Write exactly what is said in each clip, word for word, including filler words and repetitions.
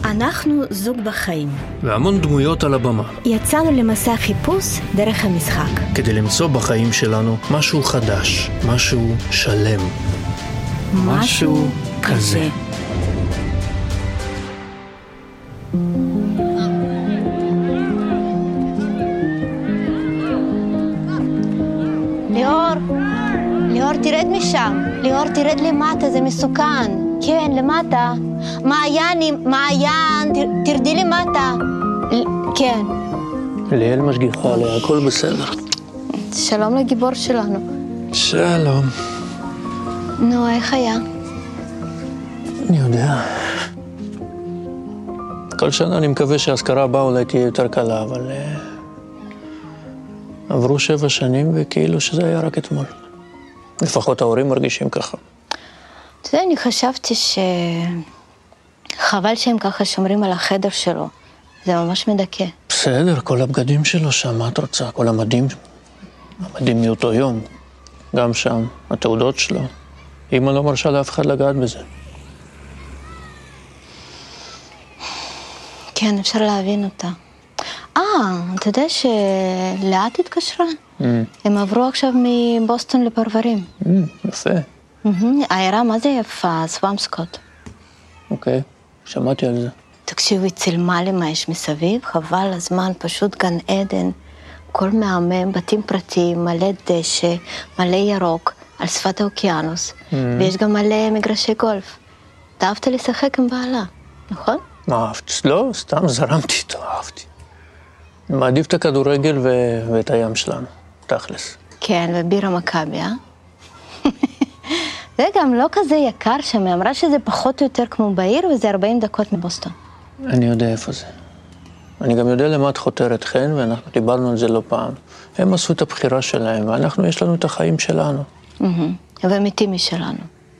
אנחנו זוג בחיים. והמון דמויות על הבמה. יצאנו למסע חיפוש דרך המשחק. כדי למצוא בחיים שלנו משהו חדש, משהו שלם. משהו כזה. ליאור, ליאור תרד משם. ליאור תרד למטה, זה מסוכן. כן, למטה. מעיין, מעיין, תרדי למטה. כן. ליאל משגיחה עליה, הכל בסדר. שלום לגיבור שלנו. שלום. נו, איך היה? אני יודע. כל שנה אני מקווה שההזכרה הבאה אולי תהיה יותר קלה, אבל... עברו שבע שנים וכאילו שזה היה רק אתמול. לפחות ההורים מרגישים ככה. אתה יודע, אני חשבתי שחבל שהם ככה שומרים על החדר שלו. זה ממש מדכא. בסדר, כל הבגדים שלו שם, מה את רוצה? כל המדים, המדים מאותו יום. גם שם, התעודות שלו. אמא לא מרשה לאף אחד לגעת בזה. כן, אפשר להבין אותה. אה, אתה יודע שלאט התקשרה? Mm. הם עברו עכשיו מבוסטון לפרברים. Mm, יפה. Mm-hmm. העירה, מה זה יפה? סוואמסקוט. אוקיי, okay, שמעתי על זה. תקשיבי, צילמה למה יש מסביב, חבל הזמן, פשוט גן עדן, כל מהמם, בתים פרטיים, מלא דשא, מלא ירוק, על שפת האוקיינוס, mm-hmm. ויש גם מלא מגרשי גולף. אתה אהבת לשחק עם בעלה, נכון? מה אהבת? לא, סתם זרמתי איתו, אהבתי. אני מעדיף את הכדורגל ו... ואת הים שלנו, תכלס. כן, ובירה מכבי, אה? זה גם לא כזה יקר שם, היא אמרה שזה פחות או יותר כמו בעיר, וזה ארבעים דקות מבוסטון. אני יודע איפה זה. אני גם יודע למה את חותרת חן, ואנחנו דיברנו על זה לא פעם. הם עשו את הבחירה שלהם, ואנחנו, יש לנו את החיים שלנו. ואמיתי משלנו.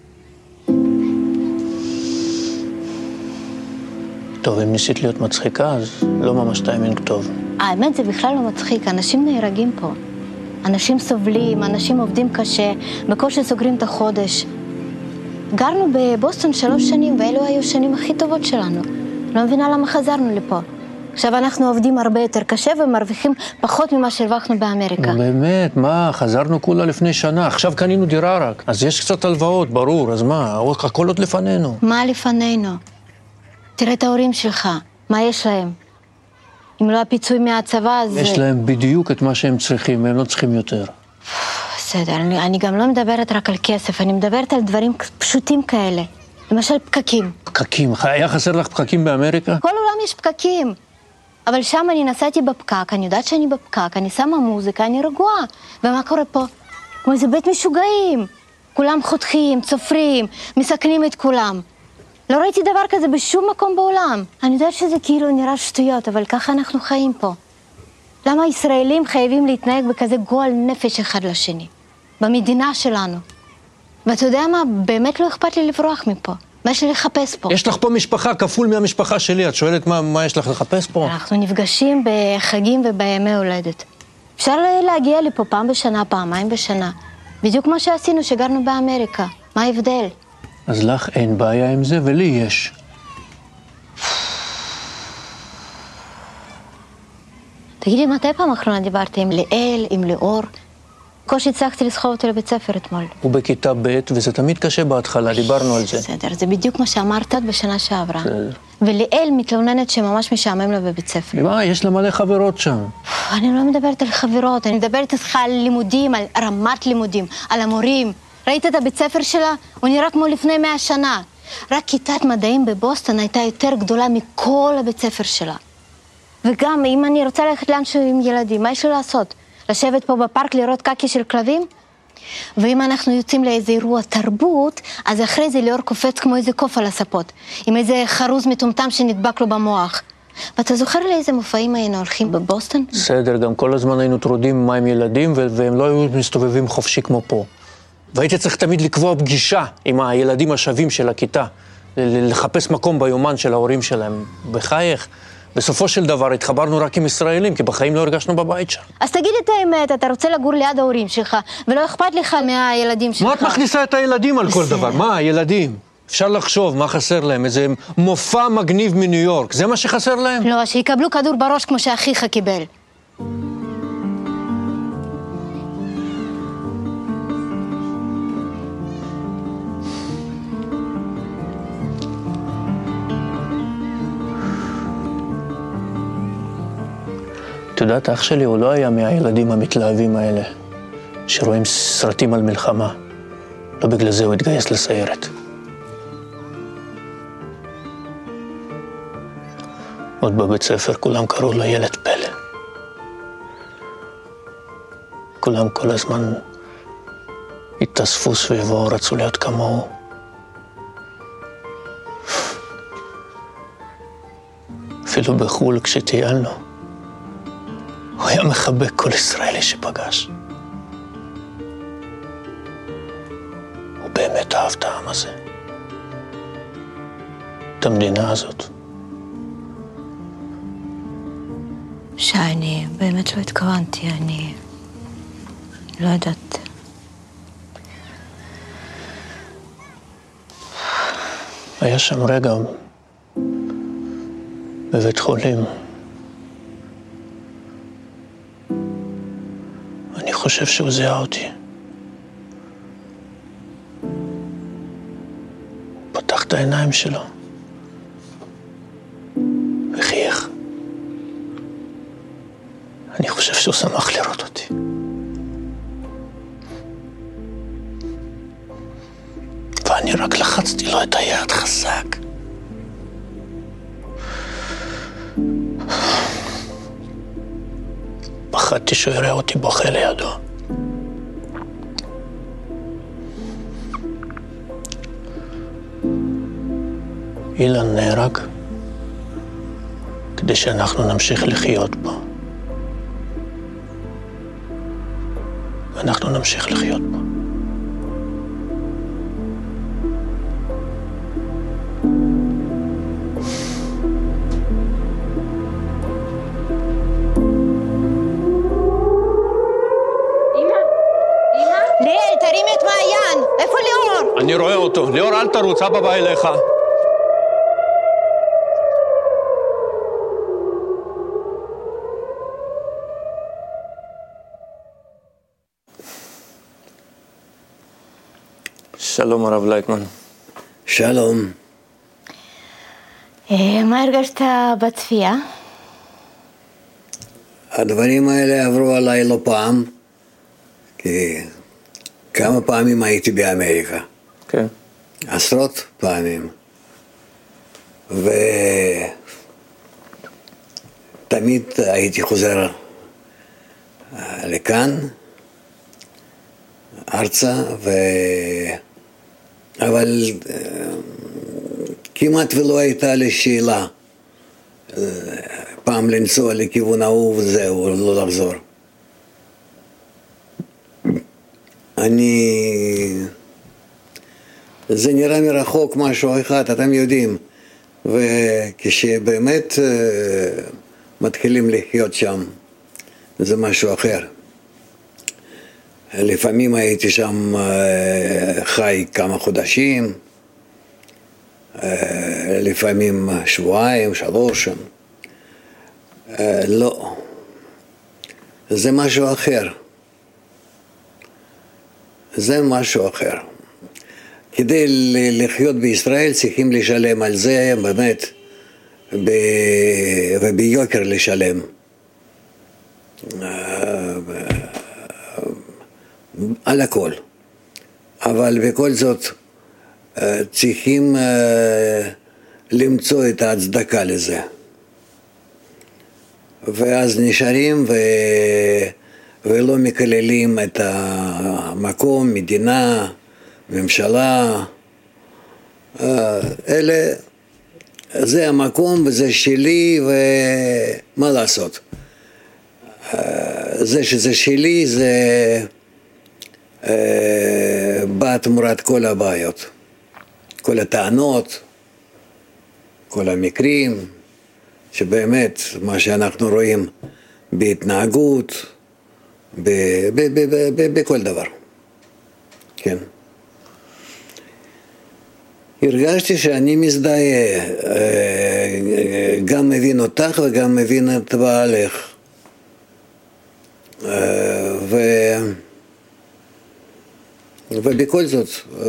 טוב, אם ניסית להיות מצחיקה, אז לא ממש טיימינג טוב. האמת, זה בכלל לא מצחיק. אנשים נהרגים פה. אנשים סובלים, אנשים עובדים קשה, בקושי סוגרים את החודש. גרנו בבוסטון שלוש שנים, ואלו היו שנים הכי טובות שלנו. לא מבינה למה חזרנו לפה. עכשיו אנחנו עובדים הרבה יותר קשה ומרוויחים פחות ממה שהרווחנו באמריקה. באמת, מה? חזרנו כולה לפני שנה, עכשיו קנינו דירה רק. אז יש קצת הלוואות, ברור, אז מה? הכל עוד לפנינו. מה לפנינו? תראה את ההורים שלך, מה יש להם? אם לא הפיצוי מהצבא, אז... יש להם בדיוק את מה שהם צריכים, הם לא צריכים יותר. בסדר, אני, אני גם לא מדברת רק על כסף, אני מדברת על דברים פשוטים כאלה. למשל פקקים. פקקים? היה חסר לך פקקים באמריקה? כל עולם יש פקקים. אבל שם אני נסעתי בפקק, אני יודעת שאני בפקק, אני שמה מוזיקה, אני רגועה. ומה קורה פה? כמו איזה בית משוגעים. כולם חותכים, צופרים, מסכנים את כולם. לא ראיתי דבר כזה בשום מקום בעולם. אני יודעת שזה כאילו נראה שטויות, אבל ככה אנחנו חיים פה. למה ישראלים חייבים להתנהג בכזה גועל נפש אחד לשני? במדינה שלנו. ואתה יודע מה? באמת לא אכפת לי לברוח מפה. מה יש לי לחפש פה? יש לך פה משפחה כפול מהמשפחה שלי. את שואלת מה, מה יש לך לחפש פה? אנחנו נפגשים בחגים ובימי הולדת. אפשר להגיע לפה פעם בשנה, פעמיים בשנה. בדיוק מה שעשינו שגרנו באמריקה. מה ההבדל? אז לך אין בעיה עם זה, ולי יש. תגידי, מתי פעם אחרונה דיברתי עם ליאל, עם ליאור? קושי הצלחתי לסחוב אותו לבית ספר אתמול. הוא בכיתה ב' וזה תמיד קשה בהתחלה, דיברנו על זה. בסדר, זה בדיוק מה שאמרת בשנה שעברה. בסדר. וליאל מתלוננת שממש משעמם לה בבית ספר. מה? יש לה מלא חברות שם. אני לא מדברת על חברות, אני מדברת איתך על לימודים, על רמת לימודים, על המורים. ראית את הבית ספר שלה? הוא נראה כמו לפני מאה שנה. רק כיתת מדעים בבוסטון הייתה יותר גדולה מכל הבית ספר שלה. וגם אם אני רוצה ללכת לאנשהו עם ילדים, מה יש לי לעשות? לשבת פה בפארק לראות קקי של כלבים? ואם אנחנו יוצאים לאיזה אירוע תרבות, אז אחרי זה ליאור קופץ כמו איזה קוף על הספות, עם איזה חרוז מטומטם שנדבק לו במוח. ואתה זוכר לאיזה מופעים היינו הולכים בבוסטון? בסדר, גם כל הזמן היינו טרודים מה עם ילדים, והם לא היו מסתובבים חופשי כמו פה. והייתי צריך תמיד לקבוע פגישה עם הילדים השווים של הכיתה, לחפש מקום ביומן של ההורים שלהם. בחייך, בסופו של דבר התחברנו רק עם ישראלים, כי בחיים לא הרגשנו בבית שם. אז תגיד את האמת, אתה רוצה לגור ליד ההורים שלך, ולא אכפת לך מהילדים שלך. מה את מכניסה את הילדים על כל דבר? מה, הילדים? אפשר לחשוב מה חסר להם, איזה מופע מגניב מניו יורק, זה מה שחסר להם? לא, שיקבלו כדור בראש כמו שאחיך קיבל. את יודעת, אח שלי הוא לא היה מהילדים המתלהבים האלה, שרואים סרטים על מלחמה. לא בגלל זה הוא התגייס לסיירת. עוד בבית ספר כולם קראו לו ילד פלא. כולם כל הזמן התאספו סביבו, רצו להיות כמוהו. אפילו בחול כשטיילנו, הוא היה מחבק כל ישראלי שפגש. הוא באמת אהב את העם הזה, את המדינה הזאת. שאני באמת לא התכוונתי, אני לא יודעת. היה שם רגע בבית חולים. אני חושב שהוא זיהה אותי. הוא פתח את העיניים שלו וחייך. אני חושב שהוא שמח לראות אותי. ואני רק לחצתי לו את היד חזק. פחדתי שהוא יראה אותי בוכה לידו. אילן נהרג כדי שאנחנו נמשיך לחיות בו. ואנחנו נמשיך לחיות בו. אני רואה אותו. ליאור, אל תרוץ, אבא בא אליך. שלום הרב לייטמן. שלום. מה הרגשת בצפייה? הדברים האלה עברו עליי לא פעם, כי כמה פעמים הייתי באמריקה. כן. עשרות פעמים. ותמיד הייתי חוזר לכאן, ארצה, ו... אבל כמעט ולא הייתה לי שאלה. פעם לנסוע לכיוון ההוא וזהו, לא לחזור. אני... זה נראה מרחוק משהו אחד, אתם יודעים, וכשבאמת מתחילים לחיות שם, זה משהו אחר. לפעמים הייתי שם חי כמה חודשים, לפעמים שבועיים, שלוש. לא, זה משהו אחר. זה משהו אחר. כדי לחיות בישראל צריכים לשלם על זה באמת, ב... וביוקר לשלם. על הכל. אבל בכל זאת צריכים למצוא את ההצדקה לזה. ואז נשארים ו... ולא מקללים את המקום, מדינה, ממשלה. אלה, זה המקום וזה שלי, ומה לעשות? זה שזה שלי זה בא תמורת כל הבעיות, כל הטענות, כל המקרים, שבאמת מה שאנחנו רואים בהתנהגות, בכל דבר. כן. הרגשתי שאני מזדהה, גם מבין אותך וגם מבין את בעלך. ו... ובכל זאת,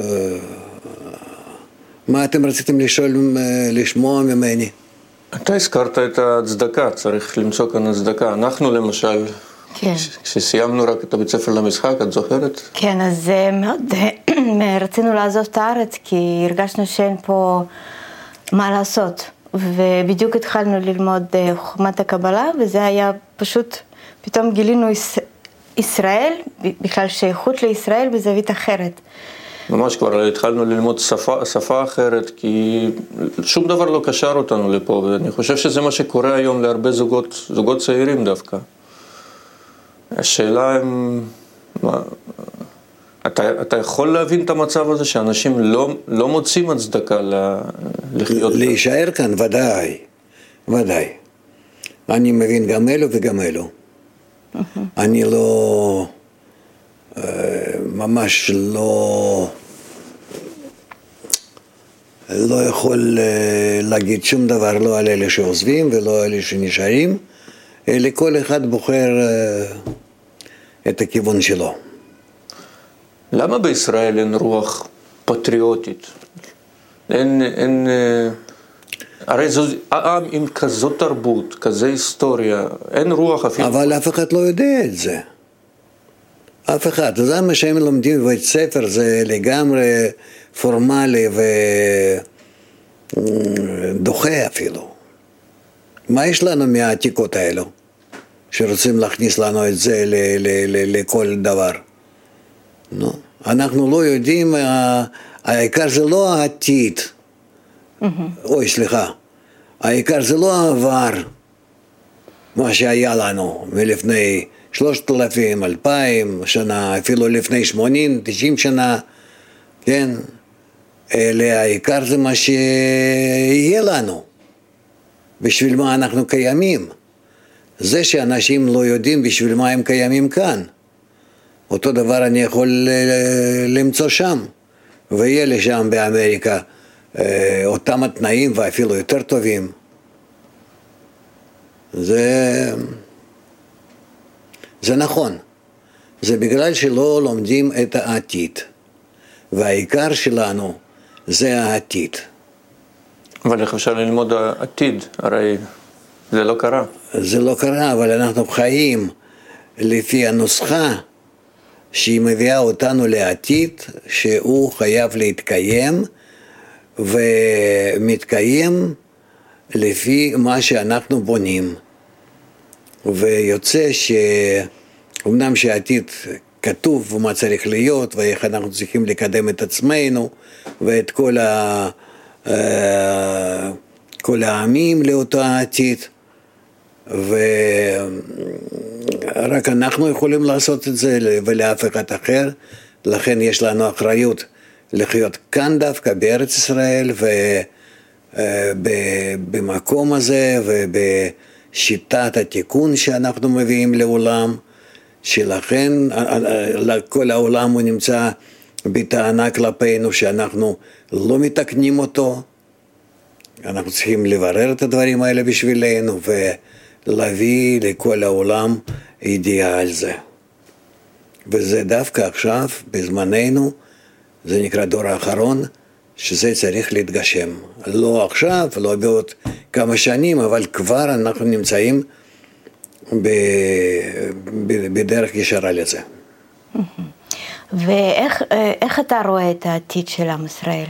מה אתם רציתם לשאול, לשמוע ממני? אתה הזכרת את הצדקה, צריך למצוא כאן הצדקה. אנחנו למשל, כן. כשסיימנו רק את הבית ספר למשחק, את זוכרת? כן, אז מאוד רצינו לעזוב את הארץ, כי הרגשנו שאין פה מה לעשות. ובדיוק התחלנו ללמוד חוכמת הקבלה, וזה היה פשוט, פתאום גילינו ישראל, בכלל שייכות לישראל בזווית אחרת. ממש כבר התחלנו ללמוד שפה, שפה אחרת, כי שום דבר לא קשר אותנו לפה, ואני חושב שזה מה שקורה היום להרבה זוגות, זוגות צעירים דווקא. השאלה אם... מה, אתה, אתה יכול להבין את המצב הזה שאנשים לא, לא מוצאים הצדקה לחיות כאן? להישאר כאן, ודאי, ודאי. אני מבין גם אלו וגם אלו. אני לא... ממש לא... לא יכול להגיד שום דבר, לא על אלה שעוזבים ולא על אלה שנשארים, אלא כל אחד בוחר את הכיוון שלו. למה בישראל אין רוח פטריוטית? אין, אין, הרי זו עם, עם כזאת תרבות, כזו היסטוריה, אין רוח אפילו. אבל אף אחד לא יודע את זה. אף אחד. זה מה שהם לומדים בבית ספר, זה לגמרי פורמלי ודוחה אפילו. מה יש לנו מהעתיקות האלו? שרוצים להכניס לנו את זה ל- ל- ל- לכל דבר. No. אנחנו לא יודעים, העיקר זה לא העתיד. Mm-hmm. אוי, סליחה. העיקר זה לא העבר, מה שהיה לנו מלפני שלושת אלפים, אלפיים שנה, אפילו לפני שמונים, תשעים שנה, כן? אלא העיקר זה מה שיהיה לנו. בשביל מה אנחנו קיימים. זה שאנשים לא יודעים בשביל מה הם קיימים כאן. אותו דבר אני יכול למצוא שם, ויהיה לי שם באמריקה אותם התנאים ואפילו יותר טובים. זה, זה נכון. זה בגלל שלא לומדים את העתיד. והעיקר שלנו זה העתיד. אבל איך אפשר ללמוד העתיד? הרי זה לא קרה. זה לא קרה, אבל אנחנו חיים לפי הנוסחה שהיא מביאה אותנו לעתיד, שהוא חייב להתקיים, ומתקיים לפי מה שאנחנו בונים. ויוצא שאומנם שהעתיד כתוב מה צריך להיות, ואיך אנחנו צריכים לקדם את עצמנו, ואת כל, ה... כל העמים לאותו העתיד, ורק אנחנו יכולים לעשות את זה ולאף אחד אחר. לכן יש לנו אחריות לחיות כאן דווקא בארץ ישראל ובמקום הזה ובשיטת התיקון שאנחנו מביאים לעולם, שלכן כל העולם הוא נמצא בטענה כלפינו שאנחנו לא מתקנים אותו. אנחנו צריכים לברר את הדברים האלה בשבילנו ולהביא לכל העולם ידיעה על זה. וזה דווקא עכשיו, בזמננו, זה נקרא דור האחרון, שזה צריך להתגשם. לא עכשיו, לא בעוד כמה שנים, אבל כבר אנחנו נמצאים ב... בדרך ישרה לזה. ואיך איך אתה רואה את העתיד של עם ישראל?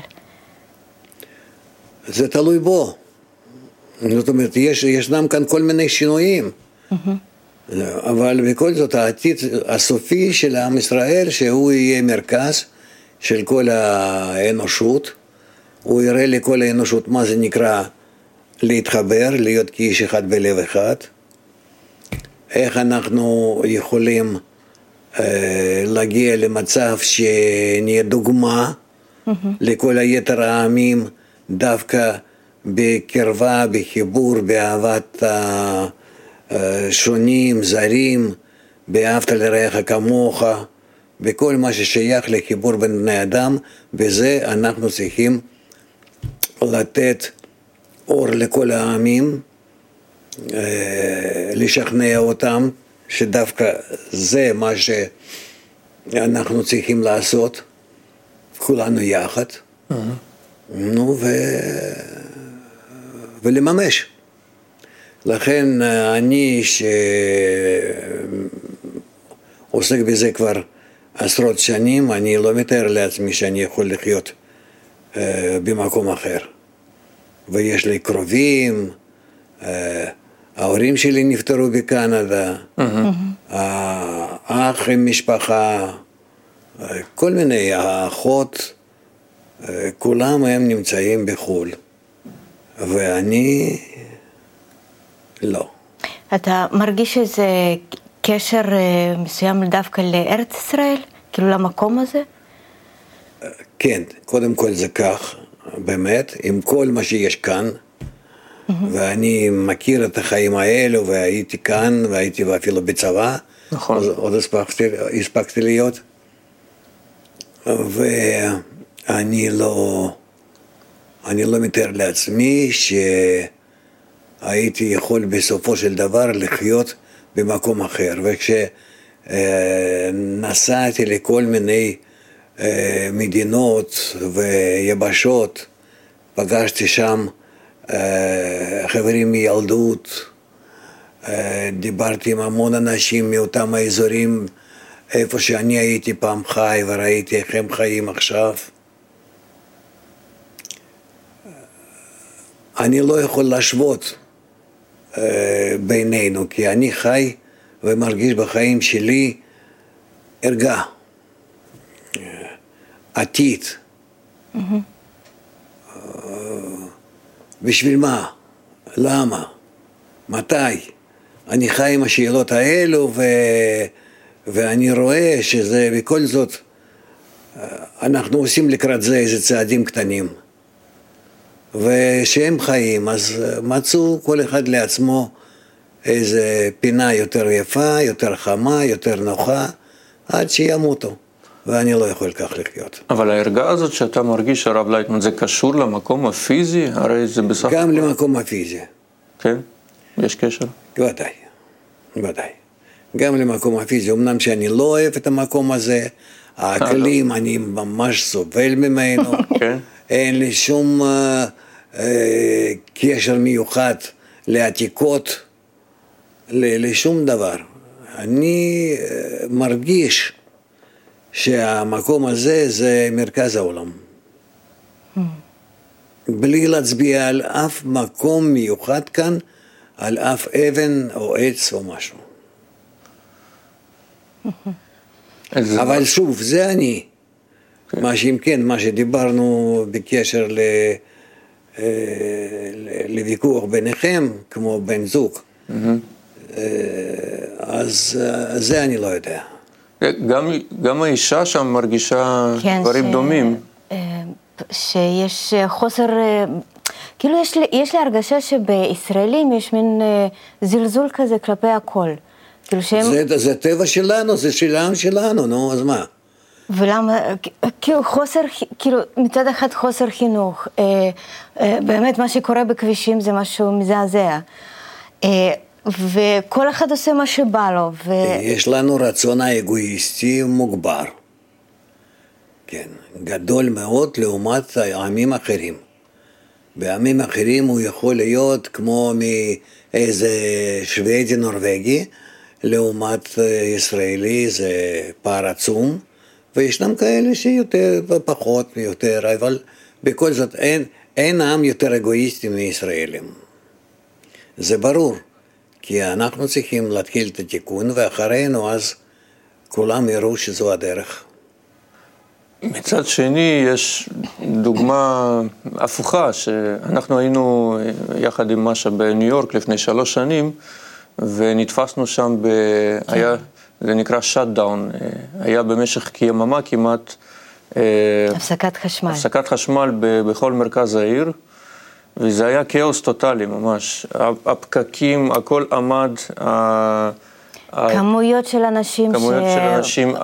זה תלוי בו. זאת אומרת, יש, ישנם כאן כל מיני שינויים. Mm-hmm. אבל בכל זאת, העתיד הסופי של עם ישראל, שהוא יהיה מרכז של כל האנושות, הוא יראה לכל האנושות מה זה נקרא להתחבר, להיות כאיש אחד בלב אחד. איך אנחנו יכולים אה, להגיע למצב שנהיה דוגמה mm-hmm. לכל היתר העמים, דווקא בקרבה, בחיבור, באהבת השונים, זרים, באהבת לרעך כמוך, בכל מה ששייך לחיבור בין בני אדם, בזה אנחנו צריכים לתת אור לכל העמים, לשכנע אותם שדווקא זה מה שאנחנו צריכים לעשות, כולנו יחד, mm-hmm. נו, ו... ולממש. לכן אני שעוסק בזה כבר עשרות שנים, אני לא מתאר לעצמי שאני יכול לחיות uh, במקום אחר. ויש לי קרובים, uh, ההורים שלי נפטרו בקנדה, mm-hmm. האח עם משפחה, uh, כל מיני, האחות, uh, כולם הם נמצאים בחו"ל. ואני לא. אתה מרגיש איזה קשר מסוים דווקא לארץ ישראל? כאילו למקום הזה? כן, קודם כל זה כך, באמת, עם כל מה שיש כאן, mm-hmm. ואני מכיר את החיים האלו, והייתי כאן, והייתי אפילו בצבא, נכון. עוד, עוד הספקתי, הספקתי להיות, ואני לא, אני לא מתאר לעצמי שהייתי יכול בסופו של דבר לחיות במקום אחר, וכשנסעתי לכל מיני מדינות ויבשות, פגשתי שם חברים מילדות, דיברתי עם המון אנשים מאותם האזורים, איפה שאני הייתי פעם חי וראיתי איך הם חיים עכשיו. אני לא יכול להשוות בינינו, כי אני חי ומרגיש בחיים שלי הרגע, עתיד. Mm-hmm. בשביל מה? למה? מתי? אני חי עם השאלות האלו, ו... ואני רואה שזה בכל זאת, אנחנו עושים לקראת זה איזה צעדים קטנים. ושהם חיים, אז מצאו כל אחד לעצמו איזה פינה יותר יפה, יותר חמה, יותר נוחה, עד שימותו. ואני לא יכול כך לחיות. אבל ההרגעה הזאת שאתה מרגיש, הרב לייטמן, זה קשור למקום הפיזי? הרי זה בסך... גם למקום הפיזי. כן? יש קשר? ודאי, ודאי. גם למקום הפיזי. אמנם שאני לא אוהב את המקום הזה, האקלים, אני ממש סובל ממנו. כן. אין לי שום אה, אה, קשר מיוחד לעתיקות, לשום דבר. אני אה, מרגיש שהמקום הזה זה מרכז העולם. Mm. בלי להצביע על אף מקום מיוחד כאן, על אף אבן או עץ או משהו. אבל שוב, זה אני. Okay. מה שאם כן, מה שדיברנו בקשר ל... לוויכוח ביניכם, כמו בן זוג, mm-hmm. אז זה אני לא יודע. גם, גם האישה שם מרגישה כן, דברים ש... דומים. שיש חוסר, כאילו יש לי, יש לי הרגשה שבישראלים יש מין זלזול כזה כלפי הכל. כאילו שהם... זה, זה טבע שלנו, זה שלנו שלנו, נו, אז מה? ולמה, כאילו חוסר, כאילו מצד אחד חוסר חינוך, אה, אה, באמת מה שקורה בכבישים זה משהו מזעזע. אה, וכל אחד עושה מה שבא לו. ו... יש לנו רצון האגואיסטי מוגבר. כן, גדול מאוד לעומת העמים אחרים. בעמים אחרים הוא יכול להיות כמו מאיזה שוודי נורווגי, לעומת ישראלי זה פער עצום, וישנם כאלה שיותר ופחות יותר, אבל בכל זאת אין, אין עם יותר אגואיסטי מישראלים. זה ברור. כי אנחנו צריכים להתחיל את התיקון, ואחרינו אז כולם יראו שזו הדרך. מצד שני, יש דוגמה הפוכה, שאנחנו היינו יחד עם משה בניו יורק לפני שלוש שנים, ונתפסנו שם, ב... היה, זה נקרא shutdown, היה במשך כיממה כמעט... הפסקת חשמל. הפסקת חשמל בכל מרכז העיר, וזה היה כאוס טוטלי ממש, הפקקים, הכל עמד, כמויות של אנשים, כמויות ש... של אנשים,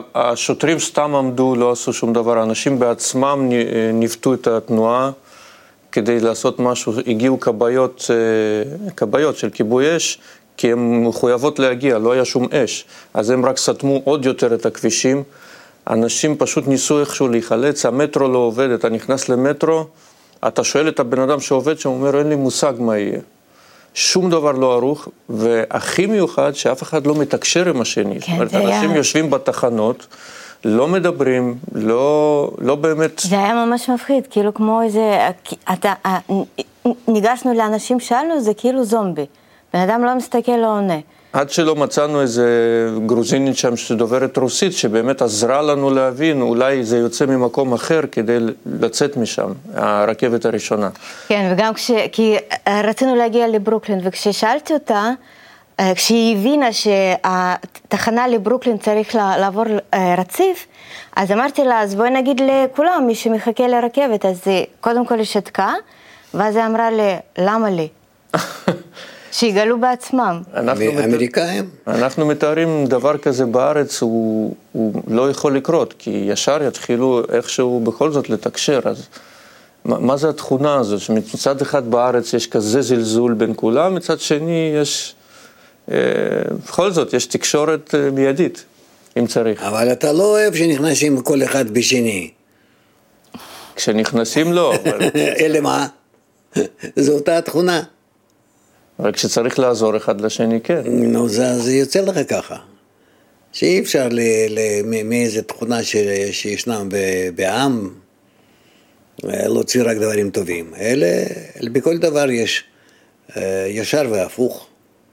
השוטרים סתם עמדו, לא עשו שום דבר, האנשים בעצמם ניווטו את התנועה, כדי לעשות משהו, הגיעו כבאיות, כבאיות של כיבוי אש, כי הן מחויבות להגיע, לא היה שום אש. אז הם רק סתמו עוד יותר את הכבישים. אנשים פשוט ניסו איכשהו להיחלץ, המטרו לא עובד, אתה נכנס למטרו, אתה שואל את הבן אדם שעובד שם, הוא אומר, אין לי מושג מה יהיה. שום דבר לא ערוך, והכי מיוחד שאף אחד לא מתקשר עם השני. כן, זאת אומרת, זה היה... אנשים יושבים בתחנות, לא מדברים, לא, לא באמת... זה היה ממש מפחיד, כאילו כמו איזה... אתה, ניגשנו לאנשים, שאלנו, זה כאילו זומבי. בן אדם לא מסתכל, לא עונה. עד שלא מצאנו איזה גרוזינית שם שדוברת רוסית, שבאמת עזרה לנו להבין, אולי זה יוצא ממקום אחר כדי לצאת משם, הרכבת הראשונה. כן, וגם כש... כי רצינו להגיע לברוקלין, וכששאלתי אותה, כשהיא הבינה שהתחנה לברוקלין צריך לעבור רציף, אז אמרתי לה, אז בואי נגיד לכולם, מי שמחכה לרכבת, אז קודם כל היא שתקה, ואז היא אמרה לי, למה לי? שיגלו בעצמם. אמריקאים? אנחנו מתארים דבר כזה בארץ, הוא, הוא לא יכול לקרות, כי ישר יתחילו איכשהו בכל זאת לתקשר. אז מה, מה זה התכונה הזו? שמצד אחד בארץ יש כזה זלזול בין כולם, מצד שני יש, אה, בכל זאת, יש תקשורת אה, מיידית, אם צריך. אבל אתה לא אוהב שנכנסים כל אחד בשני. כשנכנסים לא. אבל... אלה מה? זו אותה התכונה. אבל כשצריך לעזור אחד לשני, כן. נו, זה, זה יוצא לך ככה. שאי אפשר מאיזו תכונה שישנם בעם, להוציא רק דברים טובים. אלה, בכל דבר יש ישר והפוך.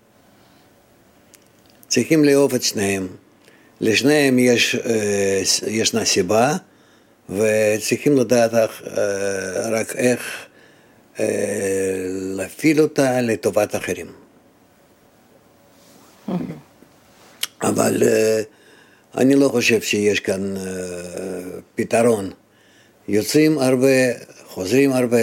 צריכים לאהוב את שניהם. לשניהם יש, ישנה סיבה, וצריכים לדעת רק איך להפעיל אותה לטובת אחרים. אבל אני לא חושב שיש כאן פתרון. יוצאים הרבה, חוזרים הרבה,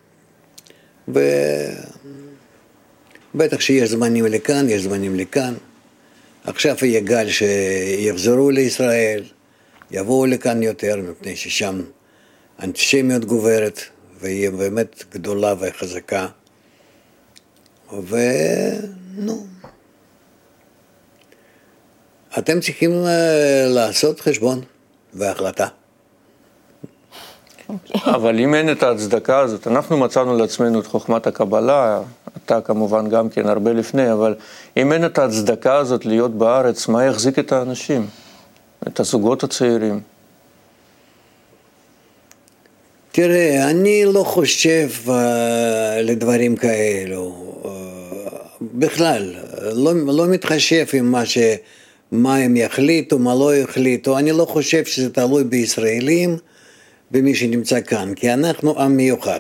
ובטח שיש זמנים לכאן, יש זמנים לכאן. עכשיו יהיה גל שיחזרו לישראל, יבואו לכאן יותר, מפני ששם אנטישמיות גוברת, והיא באמת גדולה וחזקה. ונו, אתם צריכים לעשות חשבון והחלטה. אבל אם אין את ההצדקה הזאת, אנחנו מצאנו לעצמנו את חוכמת הקבלה, אתה כמובן גם כן הרבה לפני, אבל אם אין את ההצדקה הזאת להיות בארץ, מה יחזיק את האנשים? את הזוגות הצעירים? תראה, אני לא חושב uh, לדברים כאלו. Uh, בכלל, לא, לא מתחשב עם מה, ש, מה הם יחליטו, מה לא יחליטו. אני לא חושב שזה תלוי בישראלים, במי שנמצא כאן, כי אנחנו עם מיוחד.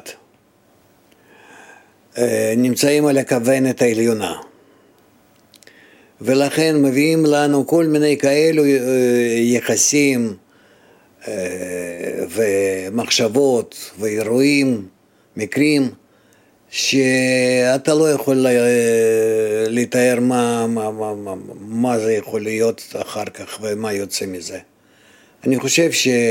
Uh, נמצאים על הכוונת העליונה. ולכן מביאים לנו כל מיני כאלו uh, יחסים, ומחשבות ואירועים, מקרים, שאתה לא יכול לתאר מה, מה, מה, מה, מה זה יכול להיות אחר כך ומה יוצא מזה. אני חושב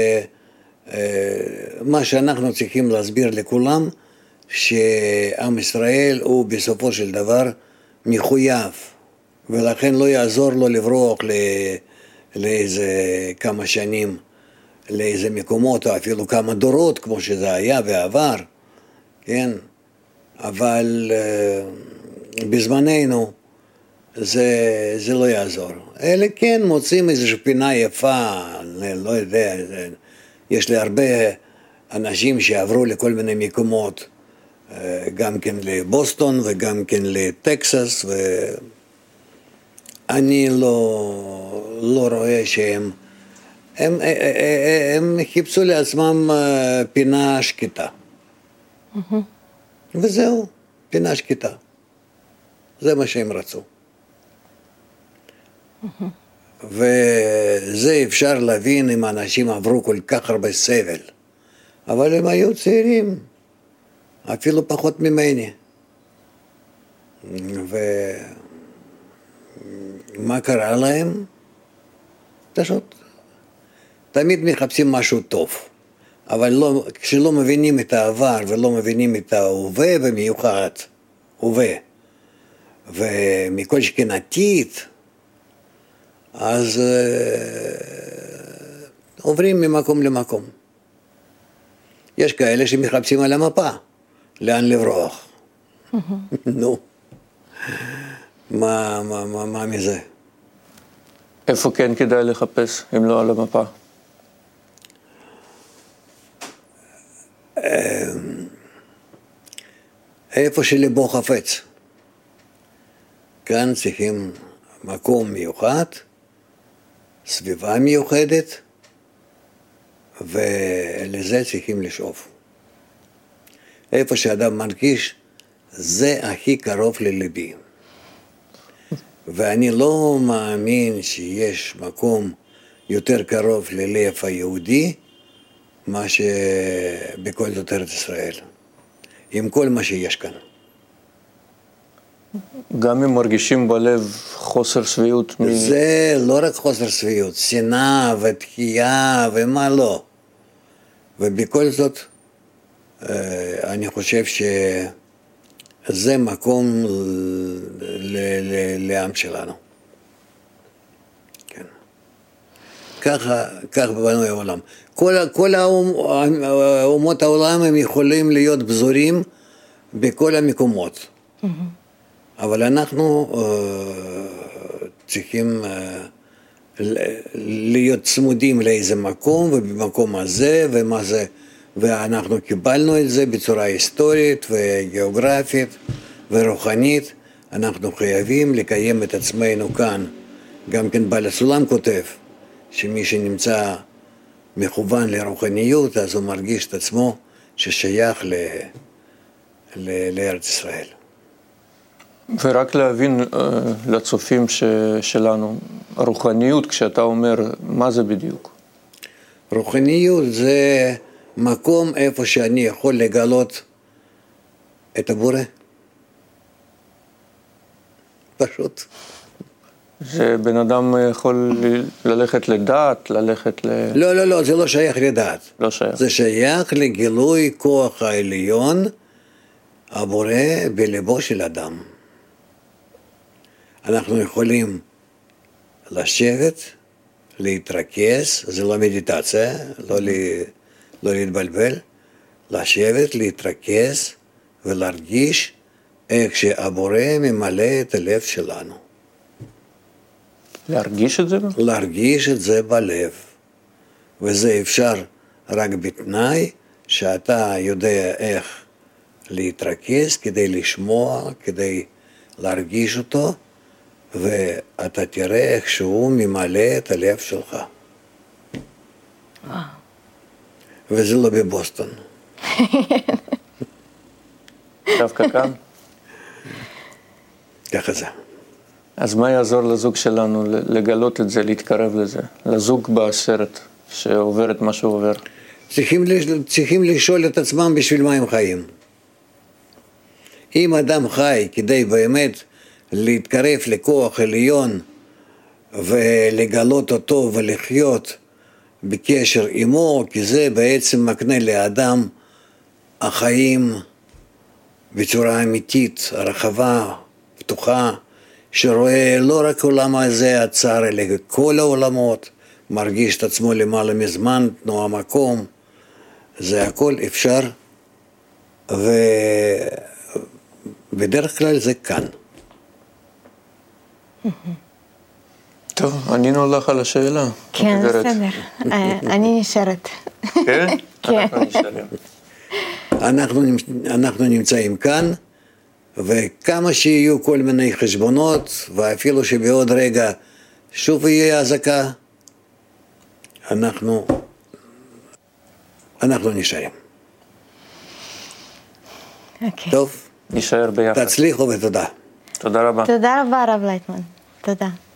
שמה שאנחנו צריכים להסביר לכולם, שעם ישראל הוא בסופו של דבר מחויב, ולכן לא יעזור לו לברוח לאיזה כמה שנים, לאיזה מקומות, או אפילו כמה דורות, כמו שזה היה בעבר, כן? אבל uh, בזמננו זה, זה לא יעזור. אלה כן מוצאים איזושהי פינה יפה, לא יודע, זה, יש לי הרבה אנשים שעברו לכל מיני מקומות, uh, גם כן לבוסטון וגם כן לטקסס, ואני לא, לא רואה שהם הם, הם חיפשו לעצמם פינה שקטה. Mm-hmm. וזהו, פינה שקטה. זה מה שהם רצו. Mm-hmm. וזה אפשר להבין אם אנשים עברו כל כך הרבה סבל. אבל הם היו צעירים, אפילו פחות ממני. ומה קרה להם? פשוט. תמיד מחפשים משהו טוב. אבל לא, כשלא מבינים את העבר ולא מבינים את ההווה, במיוחד הווה, ומכל שכן עתיד, אז עוברים ממקום למקום. יש כאלה שמחפשים על המפה, לאן לברוח. נו, מה, מה, מה, מה מזה? איפה כן כדאי לחפש, אם לא על המפה? איפה שליבו חפץ. כאן צריכים מקום מיוחד, סביבה מיוחדת, ולזה צריכים לשאוף. איפה שאדם מרגיש, זה הכי קרוב לליבי. ואני לא מאמין שיש מקום יותר קרוב ללב היהודי, מה שבכל זאת ארץ ישראל, עם כל מה שיש כאן. גם אם מרגישים בלב חוסר שביעות מ... זה לא רק חוסר שביעות, שנאה ותחייה ומה לא. ובכל זאת, אני חושב שזה מקום לעם שלנו. כן. ככה, כך בנוי העולם. כל, כל האומות העולם הם יכולים להיות פזורים בכל המקומות. Mm-hmm. אבל אנחנו uh, צריכים uh, להיות צמודים לאיזה מקום, ובמקום הזה, ומה זה, ואנחנו קיבלנו את זה בצורה היסטורית וגיאוגרפית ורוחנית. אנחנו חייבים לקיים את עצמנו כאן. גם כן בעל הסולם כותב, שמי שנמצא מכוון לרוחניות, אז הוא מרגיש את עצמו ששייך ל, ל, לארץ ישראל. ורק להבין uh, לצופים ש, שלנו, רוחניות, כשאתה אומר, מה זה בדיוק? רוחניות זה מקום איפה שאני יכול לגלות את הבורא. פשוט. שבן אדם יכול ללכת לדעת, ללכת ל... לא, לא, לא, זה לא שייך לדעת. לא שייך. זה שייך לגילוי כוח העליון, הבורא בליבו של אדם. אנחנו יכולים לשבת, להתרכז, זה לא מדיטציה, לא, לי, לא להתבלבל, לשבת, להתרכז ולהרגיש איך שהבורא ממלא את הלב שלנו. להרגיש את זה? להרגיש את זה בלב. וזה אפשר רק בתנאי שאתה יודע איך להתרכז כדי לשמוע, כדי להרגיש אותו, ואתה תראה איך שהוא ממלא את הלב שלך. וזה לא בבוסטון. דווקא כאן? ככה זה. אז מה יעזור לזוג שלנו לגלות את זה, להתקרב לזה? לזוג בסרט שעובר את מה שהוא עובר. צריכים, צריכים לשאול את עצמם בשביל מה הם חיים. אם אדם חי כדי באמת להתקרב לכוח עליון ולגלות אותו ולחיות בקשר עמו, כי זה בעצם מקנה לאדם החיים בצורה אמיתית, רחבה, פתוחה, שרואה לא רק עולם הזה הצער, אלא כל העולמות, מרגיש את עצמו למעלה מזמן, תנועה מקום, זה הכל אפשר, ובדרך כלל זה כאן. טוב, ענינו לך על השאלה. כן, בסדר. אני נשארת. כן? כן. אנחנו נשארים. אנחנו, אנחנו נמצאים כאן, וכמה שיהיו כל מיני חשבונות, ואפילו שבעוד רגע שוב יהיה הזקה, אנחנו, אנחנו נשארים. אוקיי. טוב, נשאר ביחד. תצליחו ותודה. תודה רבה. תודה רבה, הרב לייטמן. תודה.